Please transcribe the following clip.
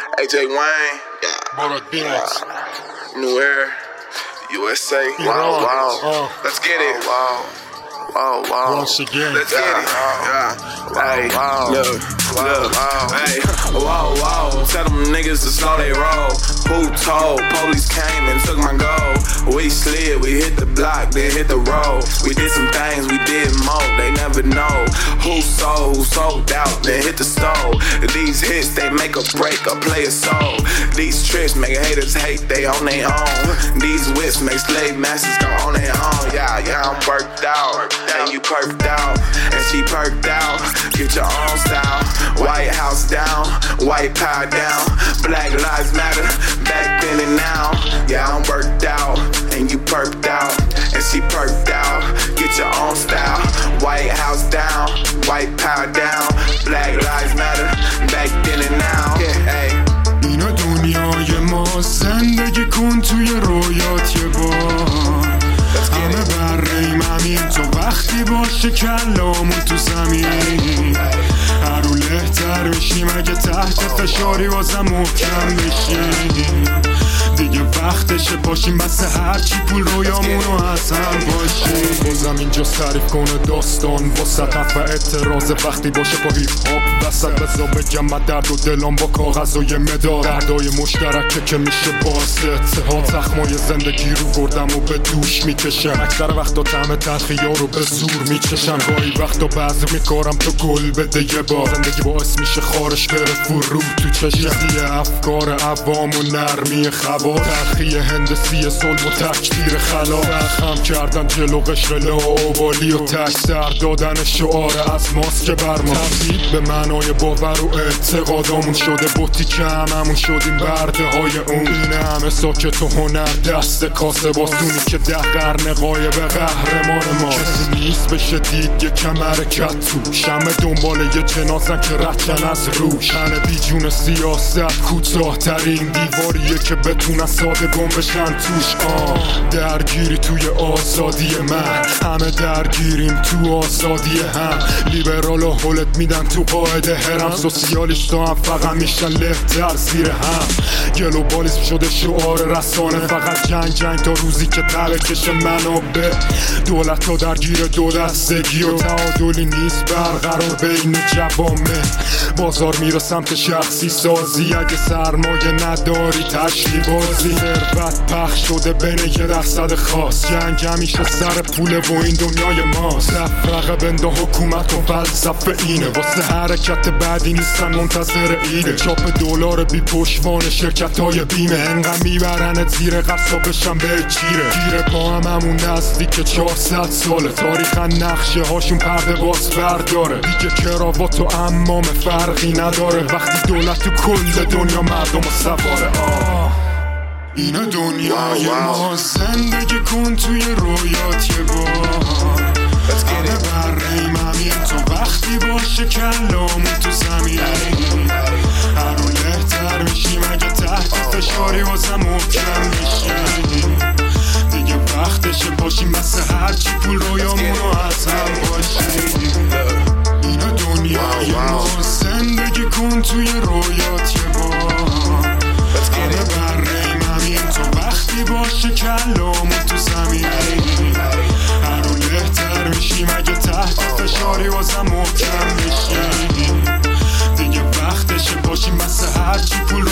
AJ Wayne, Borodinets, New Era, USA. Wow, wow. Let's get it. Wow. Wow, wow. Once again. Let's get it. Hey, look, hey, wow, wow. Tell them niggas to slow they roll. Who told? Police came and took my gold. We slid, we hit the block, then hit the road. We did some things, we did more, they never know. Who sold out, then hit the stove. These hits, they make a break, a player's soul. These tricks make haters hate, they on their own. These whips make slave masters go on their own. Yeah, I'm worked out, and you perked out, and she perked out. Get your own style. White house down, white power down. Black lives matter, back then and now. Yeah, I'm worked out, and you perked out, and she perked out. Get your own style. White house down, white power down. Black lives matter, back then and now. Yeah, hey. اینو دنیای ما، زندگی کن توی رویات یه بار. همه بریم همین تو وقتی باشه کلامون تو زمین. هر رو لهتر میشیم اگه تحت فشاری بازم محکم بشیم. دیگه وقتشه باشیم بس هرچی پول رویامونو از هم باشیم. بازم اینجا تعریف کنه داستان واسه حرف و اعتراض وقتی باشه با هیپ هاپ وسط. بزا بگم من درد و دلم با کاغذ و یه مداد. دردای مشترکه که میشه باعث اتحاد. زخمای زندگی رو گردم و به دوش میکشم. اکثر وقتا طعم تلخی‌ها رو به زور میچشم. گاهی وقتا بعضی میکارم تو گل بده یه بار. زندگی باعث میشه خارش بره فرو تو چشم. افکار عوام و نرمی خبا. تلخی هندسی صلب و تکدیر خلا. خم کردن جلو قشر لاوالی و تک سر دادن شعار از ماسک بر ما. تبدیل به معنای باور و اعتقادامون شده بوتی که هممون شدیم برده های اون. این همه ساکت و هنر دست کاسه باسونی که 10 قرن قایب قهرمان ما. کسی نیست بشه دید یه کمر کت تو شمه دنبال یه جنازن که رچن از روش. تن بیجون سیاست کوتاه ترین دیواریه که بتونن ساده گم بشن توش. درگیری توی آزادی من، همه درگیریم تو آزادی هم. لیبرال و حلت میدن تو قاعده هرم. سوسیالیستا هم فقط میشن لفتر زیر هم. گلوبالیسم شده شعار رسانه. فقط جنگ تا روزی که ترکش منابع. دولت ها درگیر دو دستگی و تعادلی نیست برقرار بین جوامع. بازار میره سمت شخصی سازی. اگه سرمایه نداری تشلی بازی. ثروت پخش شده بین 1% خاص. جنگ همیشه سر پوله و این دنیای ماست. تفرقه بین حکومت و فلسفه اینه. واسه حرکت بعدی نیستن منتظر ایده. چاپ دلار بی پشتوان شرکت های بیمه. انقدر میبرنت زیر قصا بشن به چیره. گیره با همون نزدیک 400 ساله. تاریخ نقشه هاشون پرده باز برداره. دیگه کراوات و امام فرقی نداره. وقتی دولت تو کل دنیا مردم و سواره. اینو دنیای ما، زندگی کن توی رویات یه بار. همه بریم همین تو وقتی باشه کلامون تو زمین. هر رو لهتر میشیم اگه تحت فشاری بازم محکم بشیم. دیگه وقتشه باشیم بس هرچی پول رویامونو از هم باشیم. اینو دنیای ما، زندگی کن توی رویات یه بار. همه بریم همین تو وقتی باشه کلامون تو زمین. هر رو لهتر میشیم اگه تحت فشاری بازم محکم بشیم. دیگه وقتشه باشیم بس هرچی پول